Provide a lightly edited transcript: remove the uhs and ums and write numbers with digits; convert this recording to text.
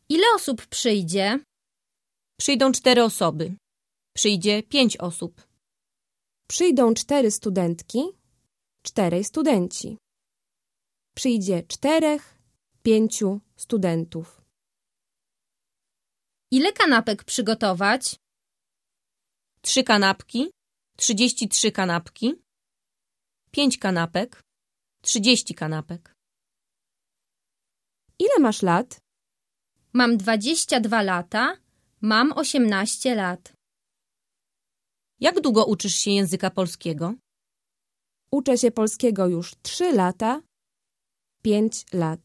Ile osób przyjdzie? Przyjdą 4 osoby. Przyjdzie 5 osób. Przyjdą 4 studentki, 4 studenci. Przyjdzie 4, 5 studentów. Ile kanapek przygotować? 3 kanapki, 33 kanapki. 5 kanapek, 30 kanapek. Ile masz lat? Mam 22 lata, mam 18 lat. Jak długo uczysz się języka polskiego? Uczę się polskiego już 3 lata, 5 lat.